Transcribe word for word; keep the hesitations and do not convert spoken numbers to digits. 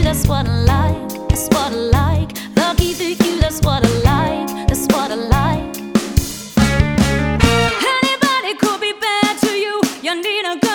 that's what I like, that's what I like. Lucky for you, that's what I like, that's what I like. Anybody could be bad to you, you need a